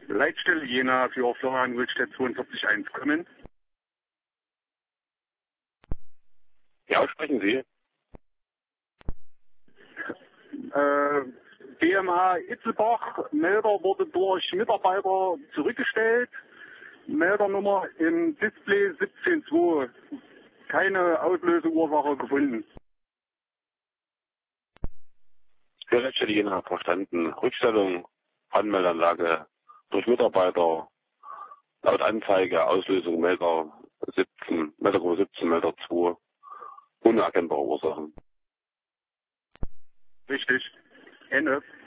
Leitstelle Jena für Florian Ulstedt 42.1 kommen. Ja, sprechen Sie. BMA Itzelbach, Melder wurde durch Mitarbeiter zurückgestellt. Meldernummer im Display 17.2. Keine Auslöseursache gefunden. Für Leitstelle Jena verstanden. Rückstellung, Anmeldanlage durch Mitarbeiter, laut Anzeige, Auslösung Melder 17, Meldergruppe 17, Melder 2, unerkennbare Ursachen. Richtig. Ende.